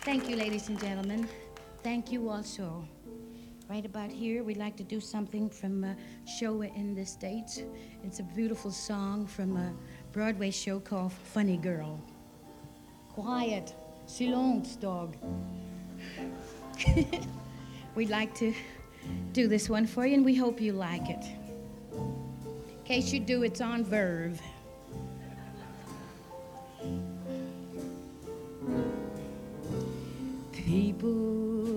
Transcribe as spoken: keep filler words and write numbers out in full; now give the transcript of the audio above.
Thank you, ladies and gentlemen. Thank you also. Right about here, we'd like to do something from a show in the States. It's a beautiful song from a Broadway show called Funny Girl. Quiet, silence, dog. We'd like to do this one for you, and we hope you like it. In case you do, it's on Verve. People